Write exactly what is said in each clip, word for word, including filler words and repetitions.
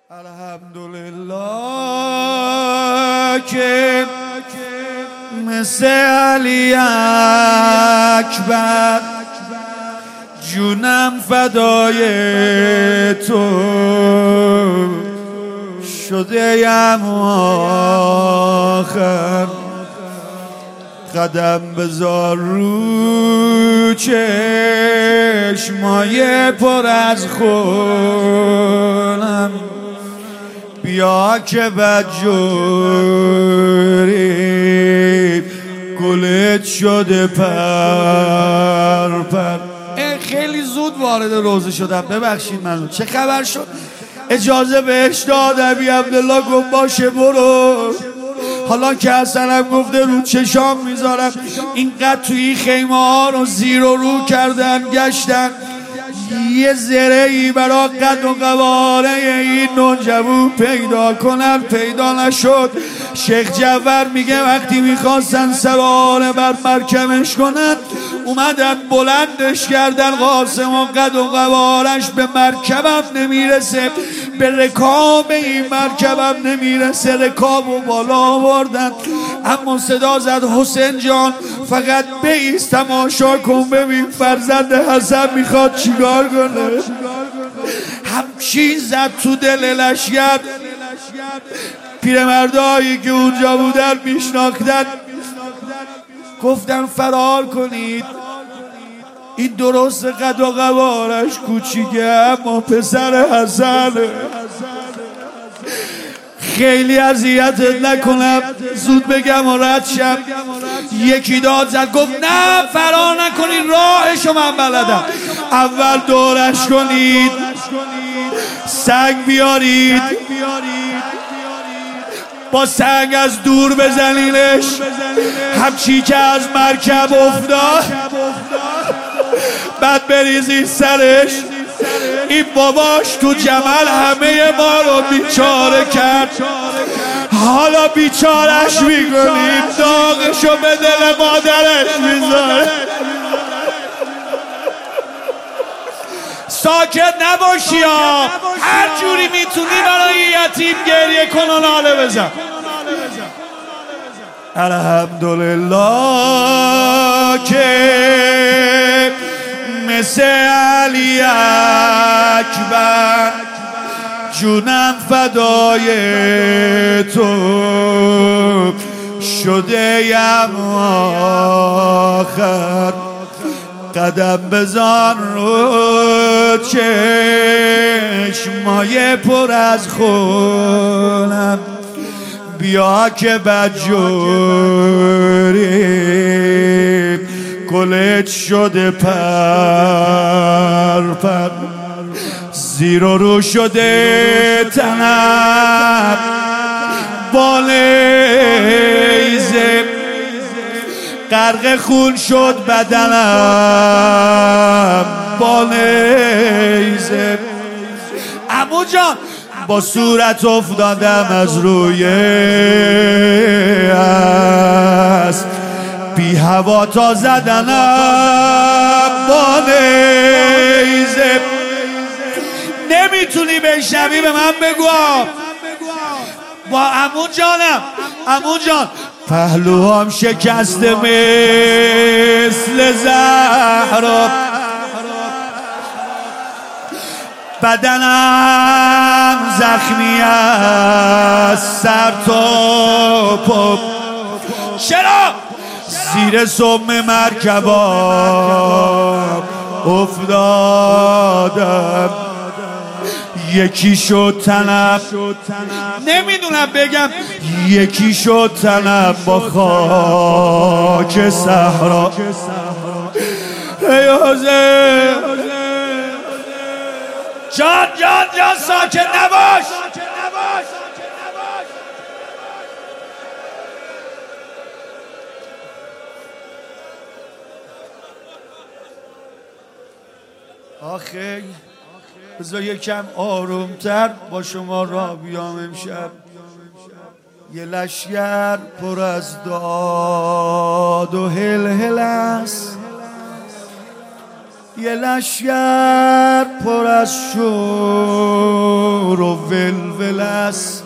الحمدلله که مثل علی اکبر جونم فدای تو شده یم آخر قدم بذار رو چشمای پر از خونم بیا که بدجوری گلت شده پر پر. خیلی زود وارد روزه شدم، ببخشید منو. چه خبر شد؟ اجازه بهش داد ابی عبدالله گفت باشه برو. حالا که حسنم گفته رو چشام میذارم. اینقدر توی خیمه ها رو زیر و رو کردن گشتن یه زرهی برا قد و قواره این نوجوان پیدا کنن، پیدا نشد. شیخ جعفر میگه وقتی میخواستن سواره بر مرکبش کنن اومدن بلندش کردن. قاسم و قد و قوارش به مرکبم نمیرسه، به رکاب این مرکبم نمیرسه، رکاب و بالا آوردن. اما صدا زد حسین جان فقط بیست تماشا کن ببین فرزند حسن میخواد چیکار کنه. همچین زد تو دل لشگر. پیرمردایی که اونجا بودن میشناختن گفتن فرار کنید، این درست قد و قوارش کوچیکه اما پسر حسنه. خیلی اذیتت نکنم زود بگم و رد شم. یکی داد زد گفت نه فرار نکنید راهشو من بلدم. اول دورش کنید، سنگ بیارید، با سنگ از دور بزنینش. همچی که از مرکب افتاد بعد بریزید سرش. این باباش تو جمل همه ما رو بیچاره کرد، حالا بیچارش میکنیم، داغشو به دل مادرش میذاره. ساکت نباشی ها، هر جوری میتونی برای یتیم گریه کن و ناله بزن. الحمدلله که مثل علی اکبر جونم فدای تو شده یم آخر قدم بزن رو چشمای پر از خونم بیا که بدجوری گلت شده پر پر. زیر و رو شده تنم بالیزه، غرق خون شد بدنم بالیزه. عمو جان با صورت افتادم از روی است بی هوا تا زدنم بالیزه. نمیتونی بشنوی به من بگو با عمو جانم. عمو جان پهلوام شکسته مثل زهرا، بدنم زخمی از سر تا پا. چرا؟ زیر سم مرکبام افتادم یکی شد تنم، نمیدونم بگم یکی شد تنم با خاک صحرا. ای حسین جان جان جان ساکت نباش. آخه بذار یکم آرومتر با شما را بیام امشب. یه لشگر پر از داد و هل هل است، یه لشگر پر از شور و ولول است،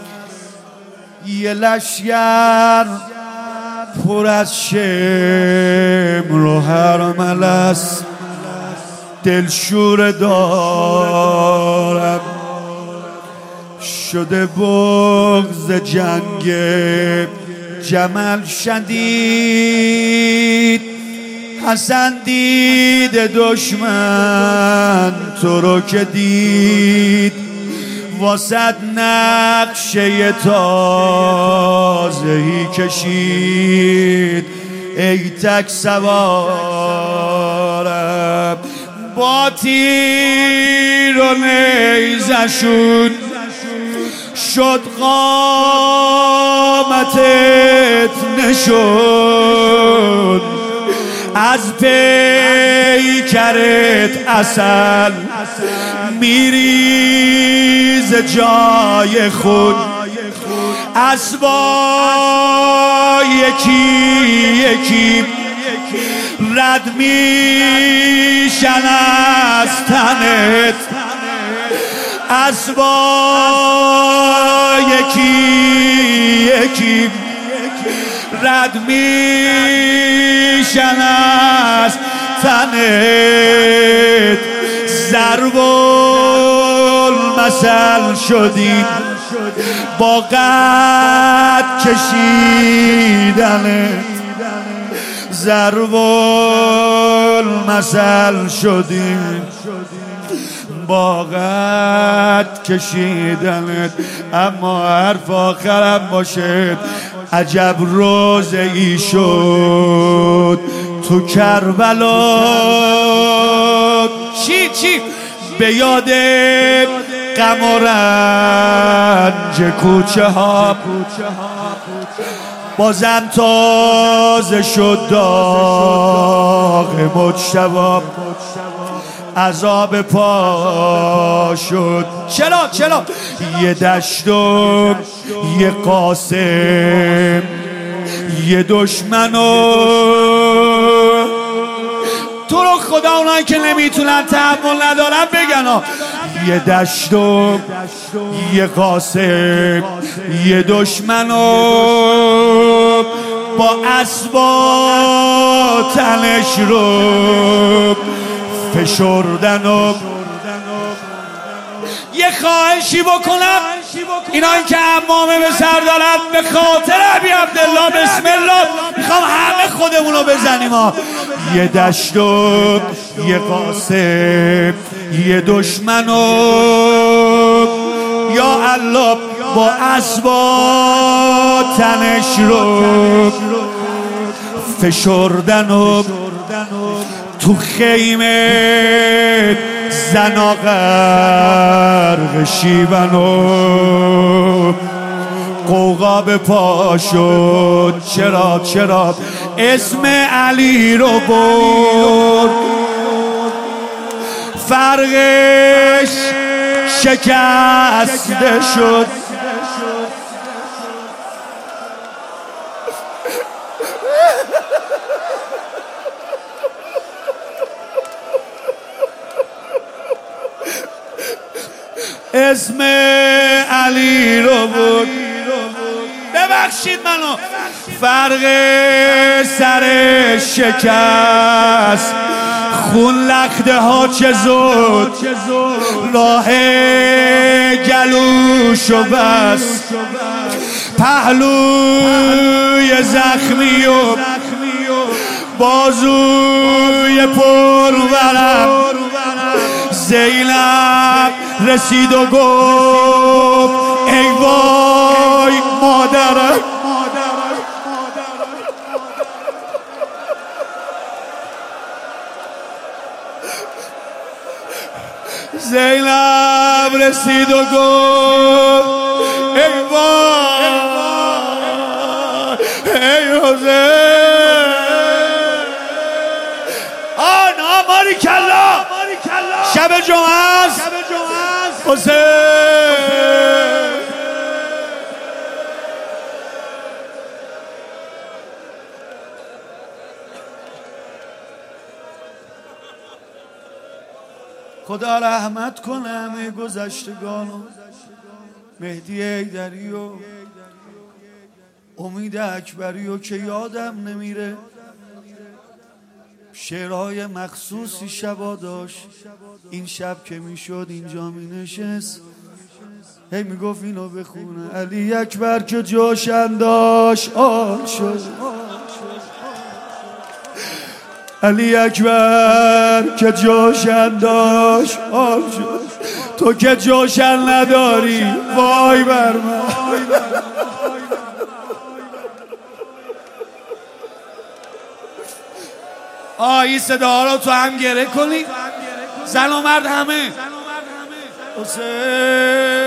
یه لشگر پر از شمر و حرمل است. دلشور دارم شده بغض جنگ جمل شدید. حسن دید دشمن تو رو که دید، واسد نقشه تازهی کشید. ای تک سوارم با تیر و نیزشون، شد قامتت نشون. از پیکرت عسل میریز جای خود، اسبا یکی یکی رد میشن از تنت. اسبا یکی یکی رد میشن از تنت. ضرب المثل شدی با قد کشیدنت، ضرب المثل شدی با قد کشیدنت. اما حرف آخرم باشد، عجب روزه ای شد تو کربلا. چی چی به یاد غم و رنج کوچه ها، بازم تازه شد داغ مجتبی. عذاب پا شد. چرا چرا یه دشت و یه قاسم، یه دشمن و تو رو خدا اونایی که نمیتونن تحمل ندارن بگن ها. یه دشت و یه قاسم، یه دشمن و با اسبا تنش رو فشردن. و یه خواهشی بکنم، اینا این که عمامه به سر دارن، به خاطر ابی عبدالله بسم الله میخوام همه خودمونو بزنیم ها. یه دشت و یه قاسم، یه دشمن و یا الله با اسبا تنش رو فشردن. و تو خیمه زنا غرق شیون و قوقا به پا شد. چرا چرا اسم علی رو برد، فرقش شکسته شد. اسم علی رو بود، ببخشید منو، فرق سر شکست. خون لخته ها چه زود راه گلوشو بس، پهلوی زخمی و بازوی پرورم. زینب رسید و گفت ای وای مادرم. زینب رسید و گفت ای وای ای حسین. آنا ماری کلا شب جمعه است حسین. خدا رحمت کنه همه گذشتگانو، مهدی حیدری و امید اکبری و که یادم نمیره. شعرهای مخصوصی شبا داشت، این شب که میشد اینجا می نشست هی میگفت اینو بخونه. علی اکبر که جوش انداش آن شد، علی اکبر که جوش انداش آن شد، تو که جوشن نداری وای بر من. آهی صدا رو تو هم گره کنی، زن و مرد همه. حسین